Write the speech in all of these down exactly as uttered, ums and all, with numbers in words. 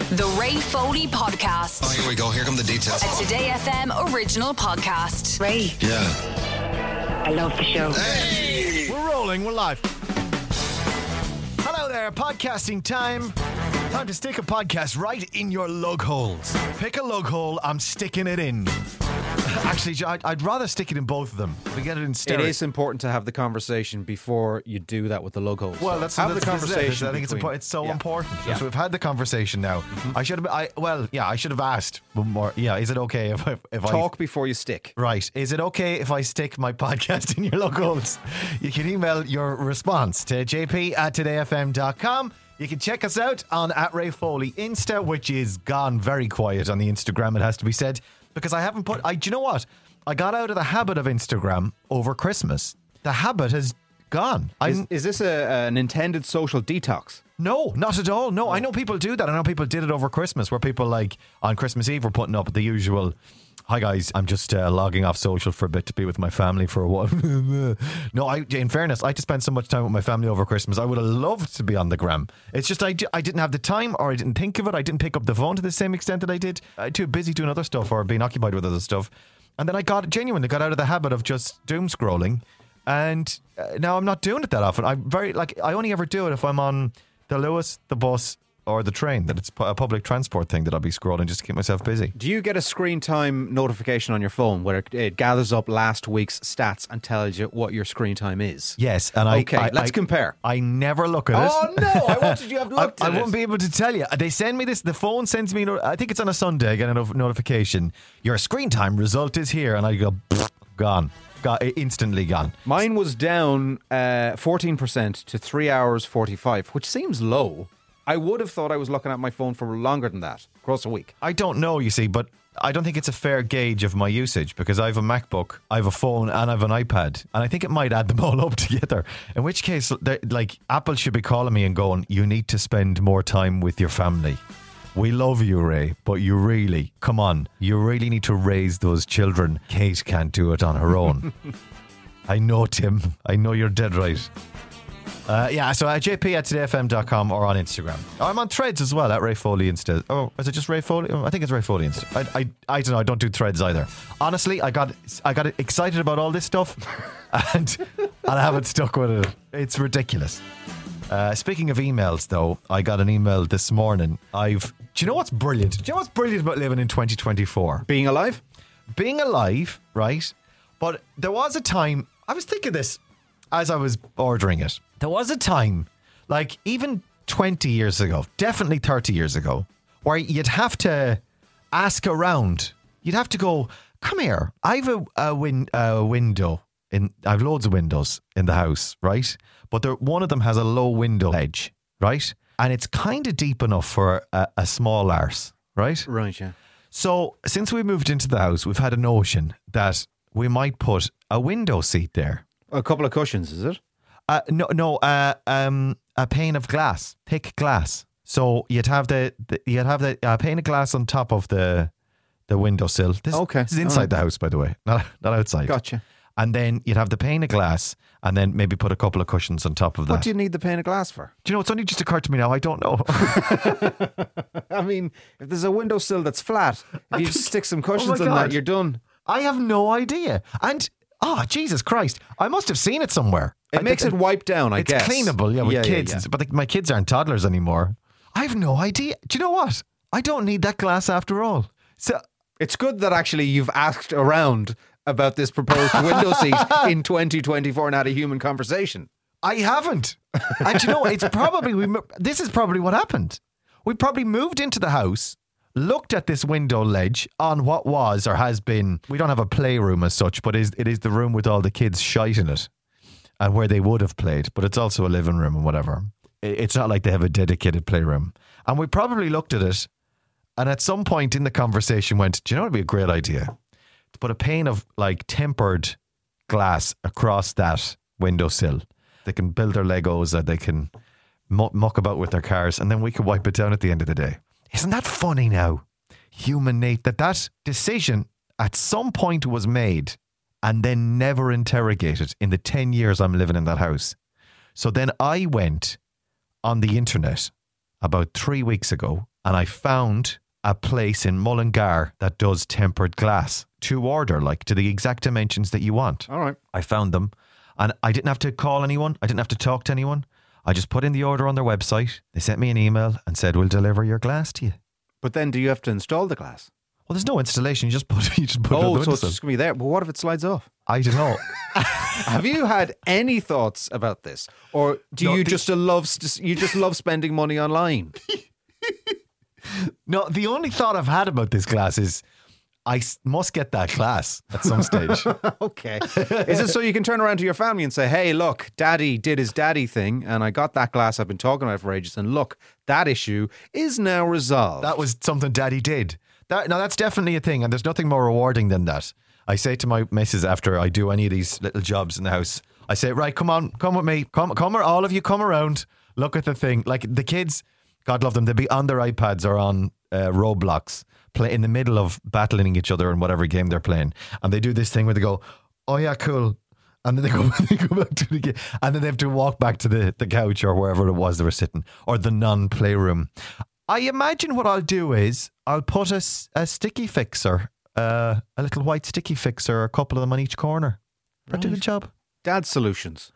The Ray Foley Podcast. Oh, here we go. Here come the details. A Today F M original podcast. Ray, Yeah. I love the show. Hey! We're rolling, we're live. Hello there, podcasting time. Time to stick a podcast right in your lug holes. Pick a lug hole, I'm sticking it in. Actually, I'd, I'd rather stick it in both of them. We get it in stereo. It is important to have the conversation before you do that with the lug holes. Well, that's have that's, the that's conversation. it. I think it's, between- impo- it's so Yeah. important. Yeah. So we've had the conversation now. Mm-hmm. I should have. I well, yeah, I should have asked more. Yeah, is it okay if I, if Talk I before you stick. Right. Is it okay if I stick my podcast in your lug holes? You can email your response to j p at today f m dot com. You can check us out on at Ray Foley Insta, which is gone very quiet on the Instagram, it has to be said, because I haven't put. I. Do you know what? I got out of the habit of Instagram over Christmas. The habit has gone. I Is, is this a, an intended social detox? No, not at all. No, I know people do that. I know people did it over Christmas, where people like on Christmas Eve were putting up the usual, "Hi guys, I'm just uh, logging off social for a bit to be with my family for a while." No, I, in fairness, I just spent so much time with my family over Christmas. I would have loved to be on the gram. It's just I, I didn't have the time, or I didn't think of it. I didn't pick up the phone to the same extent that I did. I was too busy doing other stuff or being occupied with other stuff. And then I got genuinely got out of the habit of just doom scrolling, and uh, now I'm not doing it that often. I very like I only ever do it if I'm on the Lewis, the bus, or the train. That it's a public transport thing that I'll be scrolling just to keep myself busy. Do you get a screen time notification on your phone where it, it gathers up last week's stats and tells you what your screen time is? Yes, and I Okay, I, let's I, compare. I never look at it. Oh no! I wanted you to have I, looked I at won't it. be able to tell you. They send me this. The phone sends me. I think it's on a Sunday. I get a no- notification. Your screen time result is here, and I go gone, got instantly gone. Mine was down uh, fourteen percent to three hours forty-five, which seems low. I would have thought I was looking at my phone for longer than that, across a week. I don't know, you see, but I don't think it's a fair gauge of my usage because I have a MacBook, I have a phone, and I have an iPad, and I think it might add them all up together. In which case, like, Apple should be calling me and going, "You need to spend more time with your family. We love you, Ray, but you really, come on, you really need to raise those children. Kate can't do it on her own." I know, Tim. I know you're dead right. Uh, yeah, so at j p at today f m dot com or on Instagram. Oh, I'm on Threads as well, at Ray Foley Insta. Oh, is it just Ray Foley? Oh, I think it's Ray Foley Insta. I, I, I don't know. I don't do Threads either. Honestly, I got I got excited about all this stuff, and and I haven't stuck with it. It's ridiculous. Uh, speaking of emails, though, I got an email this morning. I've. Do you know what's brilliant? Do you know what's brilliant about living in twenty twenty-four? Being alive? Being alive, right? But there was a time, I was thinking this as I was ordering it. There was a time, like even twenty years ago, definitely thirty years ago, where you'd have to ask around. You'd have to go, "Come here, I have a, a, win, a window. In, I have loads of windows in the house, right? But there, one of them has a low window ledge, right? And it's kind of deep enough for a, a small arse, right? Right, yeah. So since we moved into the house, we've had a notion that we might put a window seat there. A couple of cushions, is it? Uh, no, no, uh, um, a pane of glass, thick glass. So you'd have the, the you'd have the uh, pane of glass on top of the the windowsill. This, Okay, this is inside all right. the house, by the way, not not outside. Gotcha. And then you'd have the pane of glass, and then maybe put a couple of cushions on top of that. What do you need the pane of glass for? Do you know? It's only just occurred to me now. I don't know. I mean, if there's a windowsill that's flat, if you just stick some cushions Oh my on God. that, you're done. I have no idea. And oh, Jesus Christ, I must have seen it somewhere. It I- makes it wipe down, I it's guess. cleanable, yeah, with Yeah, yeah, kids. yeah. But like, my kids aren't toddlers anymore. I have no idea. Do you know what? I don't need that glass after all. So It's good that actually you've asked around about this proposed window seat in twenty twenty-four and had a human conversation. I haven't. And you know, it's probably we. mo- This is probably what happened. We probably moved into the house, looked at this window ledge on what was or has been. We don't have a playroom as such, but is it is the room with all the kids shite in it, and where they would have played. But it's also a living room and whatever. I- It's not like they have a dedicated playroom. And we probably looked at it, and at some point in the conversation went, "Do you know what would be a great idea? To put a pane of like tempered glass across that windowsill. They can build their Legos, or they can mu- muck about with their cars, and then we could wipe it down at the end of the day." Isn't that funny now? Human nature, that that decision at some point was made and then never interrogated in the ten years I'm living in that house. So then I went on the internet about three weeks ago and I found a place in Mullingar that does tempered glass to order, like to the exact dimensions that you want. All right. I found them, and I didn't have to call anyone. I didn't have to talk to anyone. I just put in the order on their website. They sent me an email and said, we'll deliver your glass to you. But then do you have to install the glass? Well, there's no installation. You just put, you just put it on Oh, the so it's windowsill. just going to be there. But what if it slides off? I don't know. Have you had any thoughts about this? Or do No, you the- just love you just love spending money online? No, the only thought I've had about this glass is I s- must get that glass at some stage. Okay. Is it so you can turn around to your family and say, hey, look, daddy did his daddy thing and I got that glass I've been talking about for ages, and look, that issue is now resolved. That was something Daddy did. That, now, that's definitely a thing, and there's nothing more rewarding than that. I say to my missus after I do any of these little jobs in the house, I say, right, come on, come with me. Come, come, all of you come around. Look at the thing. Like the kids, God love them, they'll be on their iPads or on uh, Roblox, play in the middle of battling each other in whatever game they're playing. And they do this thing where they go, oh yeah, cool. And then they go, they go back to the game. And then they have to walk back to the, the couch or wherever it was they were sitting, or the non-playroom. I imagine what I'll do is I'll put a, s- a sticky fixer, uh, a little white sticky fixer, a couple of them on each corner. That'd do a Right. good job. Dad's solutions.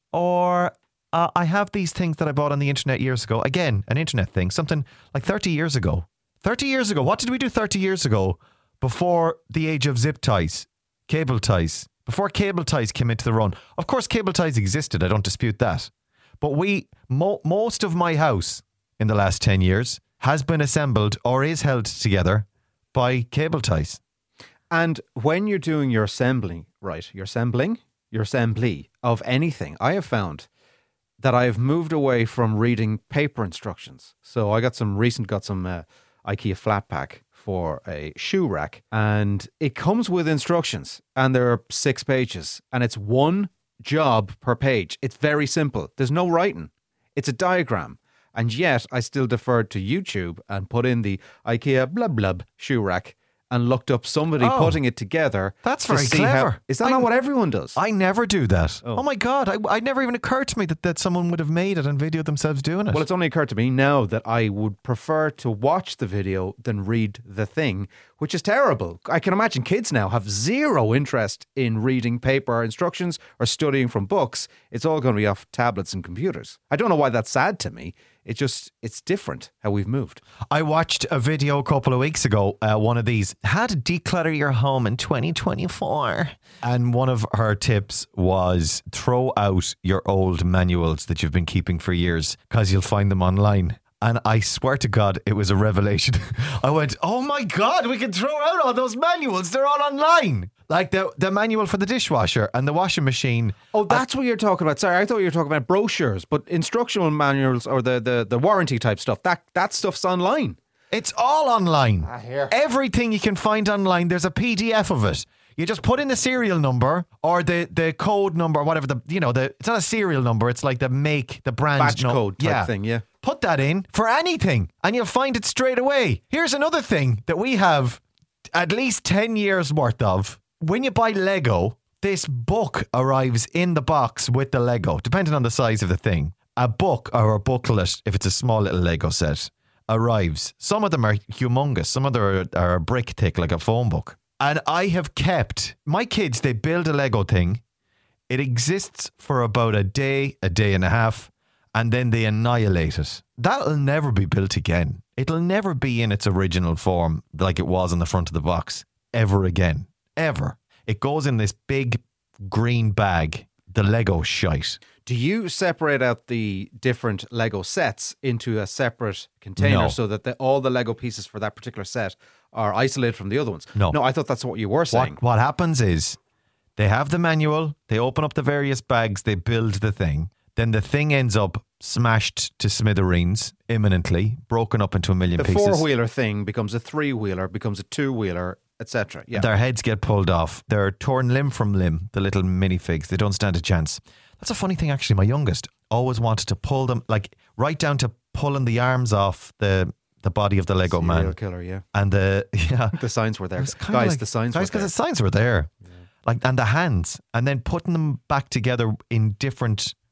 Or uh, I have these things that I bought on the internet years ago. Again, an internet thing, something like thirty years ago. thirty years ago. What did we do thirty years ago before the age of zip ties, cable ties, before cable ties came into the run? Of course, cable ties existed. I don't dispute that. But we, mo- most of my house in the last ten years has been assembled or is held together by cable ties. And when you're doing your assembling, right, your assembling, your assembly of anything, I have found that I have moved away from reading paper instructions. So I got some recent, got some uh, IKEA flat pack for a shoe rack, and it comes with instructions, and there are six pages, and it's one job per page. It's very simple. There's no writing. It's a diagram. And yet I still deferred to YouTube and put in the IKEA blub blub shoe rack and looked up somebody Oh, putting it together. that's to very see how- clever. Is that I- not what everyone does? I never do that. Oh. Oh, my God. I, I never even occurred to me that, that someone would have made it and videoed themselves doing it. Well, it's only occurred to me now that I would prefer to watch the video than read the thing, which is terrible. I can imagine kids now have zero interest in reading paper instructions or studying from books. It's all going to be off tablets and computers. I don't know why that's sad to me. It's just, it's different how we've moved. I watched a video a couple of weeks ago, uh, one of these, how to declutter your home in twenty twenty-four. And one of her tips was throw out your old manuals that you've been keeping for years because you'll find them online. And I swear to God, it was a revelation. I went, oh my God, we can throw out all those manuals. They're all online. Like the, the manual for the dishwasher and the washing machine. Oh, that's what you're talking about. Sorry, I thought you were talking about brochures, but instructional manuals or the, the, the warranty type stuff, that, that stuff's online. It's all online. Ah, here. Everything you can find online, there's a P D F of it. You just put in the serial number or the, the code number, whatever the, you know, the, it's not a serial number. It's like the make, the brand. Batch no- code type yeah. thing, yeah. Put that in for anything and you'll find it straight away. Here's another thing that we have at least ten years worth of. When you buy Lego, this book arrives in the box with the Lego, depending on the size of the thing. A book or a booklet, if it's a small little Lego set, arrives. Some of them are humongous. Some of them are, are a brick thick, like a phone book. And I have kept, my kids, they build a Lego thing. It exists for about a day, a day and a half, and then they annihilate it. That'll never be built again. It'll never be in its original form like it was on the front of the box ever again. Ever. It goes in this big green bag, the Lego shite. Do you separate out the different Lego sets into a separate container No. so that the, all the Lego pieces for that particular set are isolated from the other ones? No. No, I thought that's what you were saying. What, what happens is they have the manual, they open up the various bags, they build the thing. Then the thing ends up smashed to smithereens imminently, broken up into a million The pieces. four-wheeler thing becomes a three-wheeler, becomes a two-wheeler, et cetera. Yeah. Their heads get pulled off. They're torn limb from limb, the little minifigs. They don't stand a chance. That's a funny thing, actually. My youngest always wanted to pull them, like right down to pulling the arms off the the body of the Lego Serial man. killer, yeah. And the, yeah. The signs were there. It was kinda Guys, like- the signs guys, were because there. the signs were there. Like, and the hands. And then putting them back together in different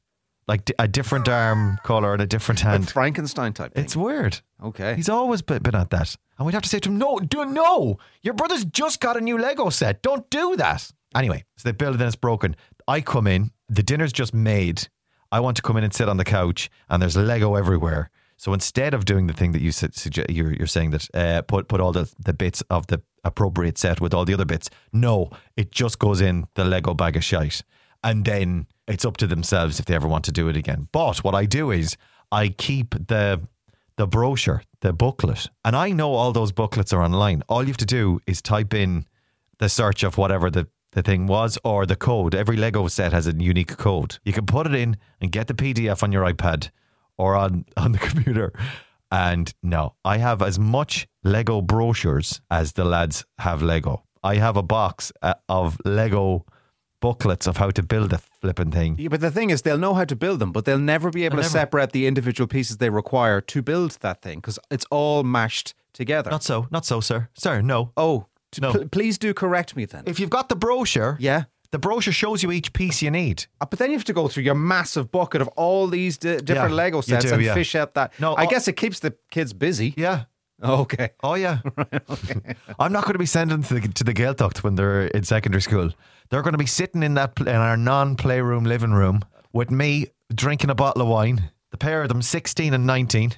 like d- a different arm colour and a different Like hand. Frankenstein type thing. It's weird. Okay. He's always been, been at that. And we'd have to say to him, no, do no. Your brother's just got a new Lego set. Don't do that. Anyway, so they build it and it's broken. I come in, the dinner's just made. I want to come in and sit on the couch and there's Lego everywhere. So instead of doing the thing that you su- suggest, you're, you're saying that uh, put put all the, the bits of the appropriate set with all the other bits, no, it just goes in the Lego bag of shite. And then it's up to themselves if they ever want to do it again. But what I do is I keep the the brochure, the booklet, and I know all those booklets are online. All you have to do is type in the search of whatever the, the thing was or the code. Every Lego set has a unique code. You can put it in and get the P D F on your iPad or on, on the computer. And no, I have as much Lego brochures as the lads have Lego. I have a box uh, of Lego booklets of how to build a flipping thing. Yeah, but the thing is, they'll know how to build them, but they'll never be able They'll to never- separate the individual pieces they require to build that thing because it's all mashed together. Not so, not so, sir. Sir, no. oh, t- No. pl- please do correct me then. If you've got the brochure, yeah. the brochure shows you each piece you need. Uh, But then you have to go through your massive bucket of all these di- different Yeah, Lego you sets do, and yeah. fish out that. No, I uh, guess it keeps the kids busy. Yeah. Okay. Oh, yeah. I'm not going to be sending them to the, to the Gaeltacht when they're in secondary school. They're going to be sitting in that pl- in our non-playroom living room with me drinking a bottle of wine. The pair of them, sixteen and nineteen.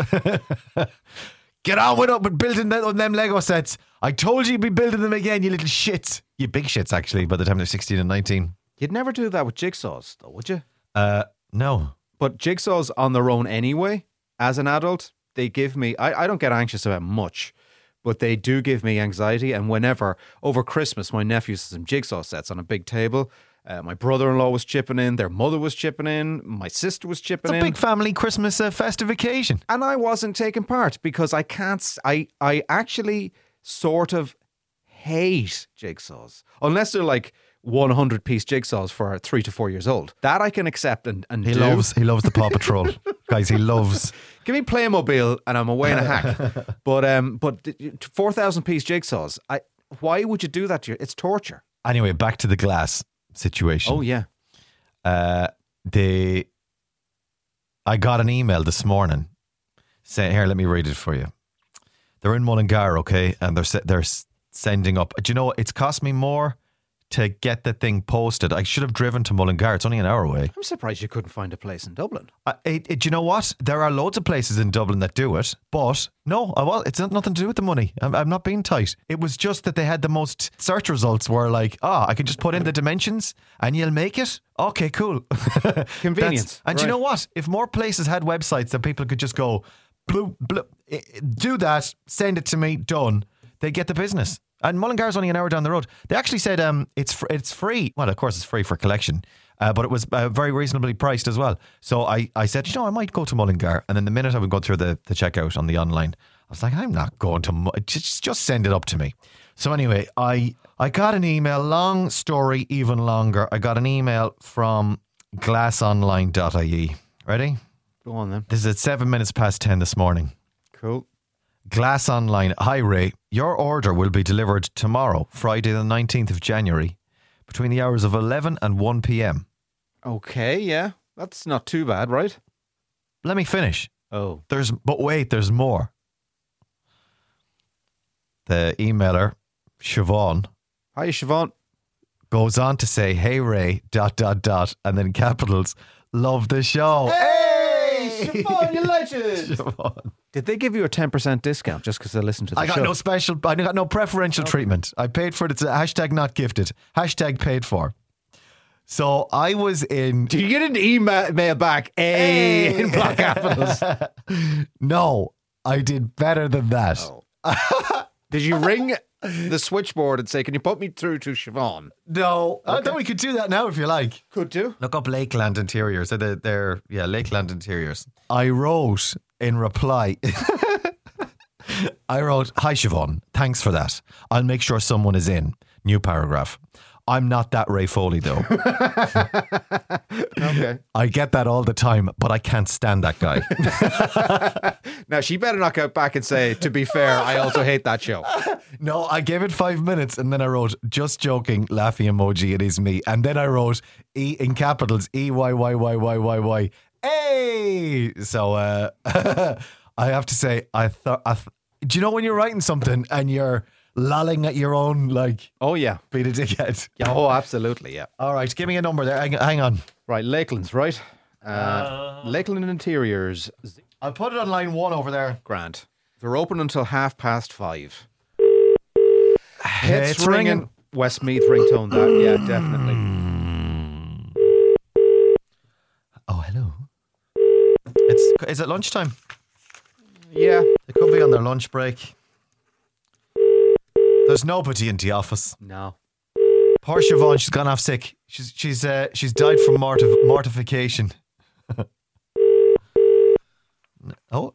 Get on with it with building them, them Lego sets. I told you you'd be building them again, you little shits. You big shits, actually, by the time they're sixteen and nineteen. You'd never do that with jigsaws, though, would you? Uh, no. But jigsaws on their own anyway, as an adult, they give me, I, I don't get anxious about much, but they do give me anxiety. And whenever, over Christmas, my nephews had some jigsaw sets on a big table. Uh, my brother-in-law was chipping in, their mother was chipping in, my sister was chipping It's a in. big family Christmas uh, festive occasion. And I wasn't taking part because I can't, s- I, I actually sort of hate jigsaws. Unless they're like one hundred piece jigsaws for three to four years old. That I can accept and, and He do. loves he loves the Paw Patrol. Guys, he loves Give me Playmobil and I'm away in a hack. But um, but four thousand piece jigsaws. I why would you do that to you? It's torture. Anyway, back to the glass situation. Oh yeah. Uh, they, I got an email this morning saying, "Here, let me read it for you." They're in Mullingar, okay, and they're se- they're s- sending up. Do you know what? It's cost me more to get the thing posted. I should have driven to Mullingar. It's only an hour away. I'm surprised you couldn't find a place in Dublin. Uh, it, it, do you know what? There are loads of places in Dublin that do it, but no, I was, it's not nothing to do with the money. I'm, I'm not being tight. It was just that they had the most search results were like, ah, I can just put in the dimensions and you'll make it. Okay, cool. Convenience. That's- and do you Right. know what? If more places had websites that people could just go, bloop, bloop, eh, eh, do that, send it to me, done, they'd get the business. And Mullingar's only an hour down the road. They actually said um, it's fr- it's free. Well, of course, it's free for collection, uh, but it was uh, very reasonably priced as well. So I, I said, you know, I might go to Mullingar. And then the minute I would go through the, the checkout on the online, I was like, I'm not going to, Mu- just, just send it up to me. So anyway, I, I got an email, long story, even longer. I got an email from glass online dot I E. Ready? Go on then. This is at seven minutes past ten this morning. Cool. Glass Online. Hi, Ray. Your order will be delivered tomorrow, Friday the nineteenth of January, between the hours of eleven and one p.m. Okay, yeah. That's not too bad, right? Let me finish. Oh. There's, but wait, there's more. The emailer, Siobhan, Hi, Siobhan. goes on to say, hey, Ray, dot, dot, dot, and then capitals, love the show. Hey, Siobhan, you legend. Siobhan. Did they give you a ten percent discount just because they listened to the I got show? no special, I got no preferential treatment. I paid for it. It's a hashtag not gifted. Hashtag paid for. So I was in. Did you get an email mail back? Hey, Hey. in block capitals. No, I did better than that. Did you ring the switchboard and say, can you put me through to Siobhan? No, I thought we could do that now if you like. Could do. Look up Lakeland Interiors. They're, they're yeah, Lakeland Interiors. I wrote in reply. I wrote, hi Siobhan, thanks for that. I'll make sure someone is in. New paragraph. I'm not that Ray Foley, though. Okay. I get that all the time, but I can't stand that guy. Now, she better not go back and say, to be fair, I also hate that show. No, I gave it five minutes and then I wrote, just joking, laughy emoji, it is me. And then I wrote, E in capitals, E Y Y Y Y Y Y. Hey! So uh, I have to say, I thought, I th- do you know when you're writing something and you're lolling at your own, like, Oh, yeah. being a dickhead? Yeah. Oh, absolutely, yeah. All right, give me a number there. Hang, hang on. Right, Lakeland's, right? Uh, Lakeland Interiors, I'll put it on line one over there. Grant. They're open until half past five. It's ringing. Westmeath ringtone, that, yeah, definitely. Oh, hello. It's Is it lunchtime? Yeah. They could be on their lunch break. There's nobody in the office. No. Poor Siobhan, she's gone off sick. She's she's uh, she's died from mortif- mortification. oh.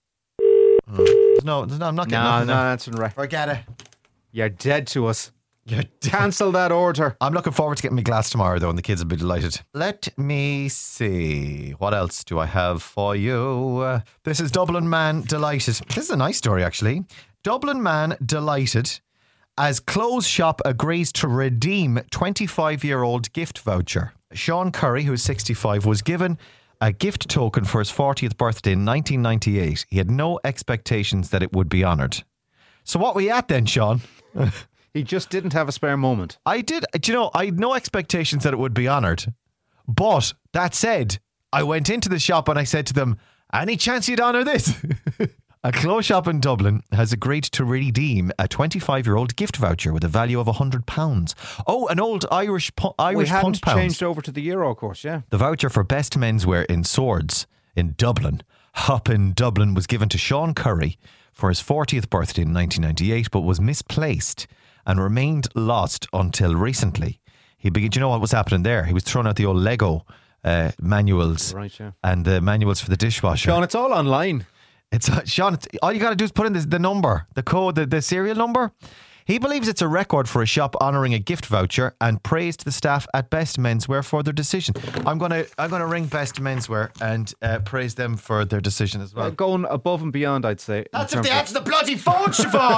Oh. No, no, I'm not getting No, nothing no, there. that's right. Forget it. You're dead to us. You're dead. Cancel that order. I'm looking forward to getting my glass tomorrow, though, and the kids will be delighted. Let me see. What else do I have for you? Uh, this is Dublin man delighted. This is a nice story, actually. Dublin man delighted as clothes shop agrees to redeem twenty-five-year-old gift voucher. Sean Curry, who is sixty-five, was given a gift token for his fortieth birthday in nineteen ninety-eight. He had no expectations that it would be honoured. So what were you at then, Sean? He just didn't have a spare moment. I did. Do you know, I had no expectations that it would be honoured. But that said, I went into the shop and I said to them, any chance you'd honour this? A clothes shop in Dublin has agreed to redeem a twenty-five-year-old gift voucher with a value of one hundred pounds. Oh, an old Irish pu- We Irish hadn't punt pound. changed over to the euro, of course, yeah. The voucher for best menswear in Swords in Dublin, Hop in Dublin, was given to Sean Curry for his fortieth birthday in nineteen ninety-eight, but was misplaced and remained lost until recently. He began, do you know what was happening there? He was throwing out the old Lego uh, manuals Right, yeah. and the manuals for the dishwasher. Sean, it's all online. It's uh, Sean. It's, all you got to do is put in the, the number, the code, the, the serial number. He believes it's a record for a shop honouring a gift voucher and praised the staff at Best Menswear for their decision. I'm gonna I'm gonna ring Best Menswear and uh, praise them for their decision as well. Uh, going above and beyond, I'd say. in That's if terms they of- answer the bloody phone,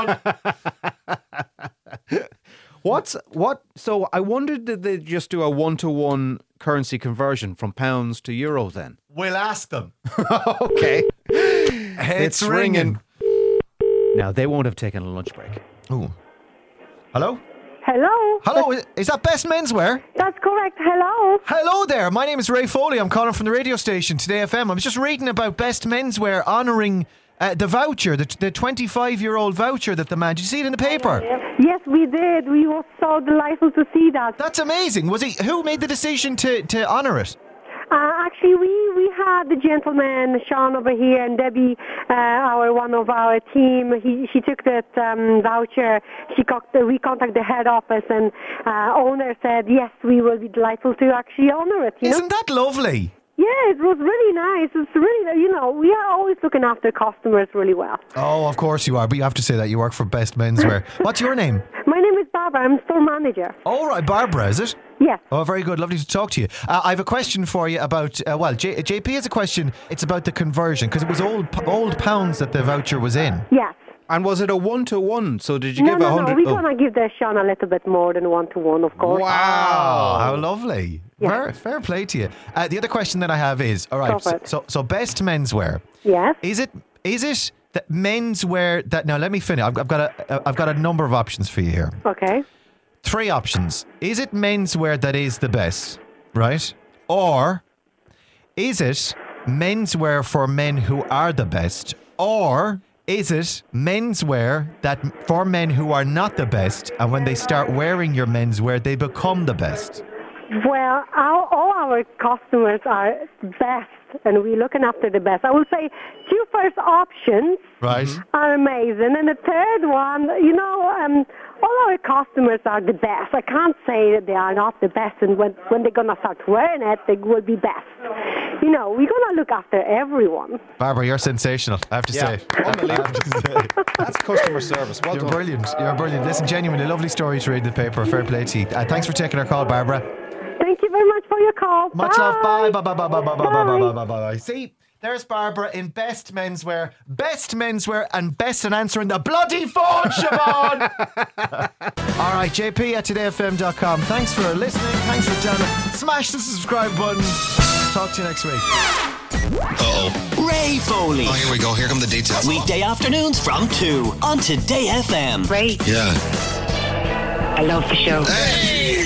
Siobhan. What's what? So I wondered, did they just do a one-to-one currency conversion from pounds to euro then? We'll ask them. Okay. It's, ringing. Now, they won't have taken a lunch break. Ooh. Hello? Hello? Hello, is- is that Best Menswear? That's correct. Hello? Hello there, my name is Ray Foley. I'm calling from the radio station Today F M. I was just reading about Best Menswear honouring uh, the voucher, the, the twenty-five-year-old voucher that the man... Did you see it in the paper? Yes, we did. We were so delighted to see that. That's amazing. Was he? Who made the decision to, to honour it? Uh, actually, we, we had the gentleman, Sean, over here, and Debbie, uh, our one of our team. He, she took that um, voucher. She got, we contacted the head office, and uh, owner said, yes, we will be delighted to actually honour it. You know? Isn't that lovely? Yeah, it was really nice. It's really, you know, we are always looking after customers really well. Oh, of course you are, but you have to say that you work for Best Menswear. What's your name? My name is Barbara. I'm store manager. All right, Barbara, is it? Yes. Oh, very good. Lovely to talk to you. Uh, I have a question for you about, uh, well, J- JP has a question. It's about the conversion, because it was old p- old pounds that the voucher was in. Yes. And was it a one-to-one? So did you No, give a no, hundred? no. We're oh. going to give the Sean a little bit more than one-to-one, of course. Wow. Oh, how lovely. Yeah. Fair, fair play to you. Uh, the other question that I have is, all Go right, for so, it. so, so Best Menswear. Yes. Is it is it that menswear that, now let me finish. I've, I've got a I've got a number of options for you here. Okay. Three options. Is it menswear that is the best, right? Or is it menswear for men who are the best? Or is it menswear that for men who are not the best, and when they start wearing your menswear, they become the best? Well, our, all our customers are best, and we're looking after the best. I will say two first options Right. are amazing, and the third one, you know, um, all our customers are the best. I can't say that they are not the best, and when, when they're going to start wearing it, they will be best. you know, we're going to look after everyone. Barbara, you're sensational, I have to Yeah, say. unbelievable. I have to say. That's customer service. Well You're done. brilliant. You're brilliant. Listen, genuinely, lovely story to read in the paper. Fair play to you. Uh, thanks for taking our call, Barbara. Thank you very much for your call. Much Bye. love. Bye. Bye. Bye. Bye. Bye. Bye. Bye. Bye. Bye. Bye. Bye. Bye. See, there's Barbara in best menswear, best menswear, and best in answering the bloody phone, Siobhan. All right, J P at today F M dot com. Thanks for listening. Thanks for downloading. Smash the subscribe button. Talk to you next week. Uh-oh. Ray Foley. Oh, here we go. Here come the details. Weekday afternoons from two on Today F M. Great. Yeah. I love the show. Hey!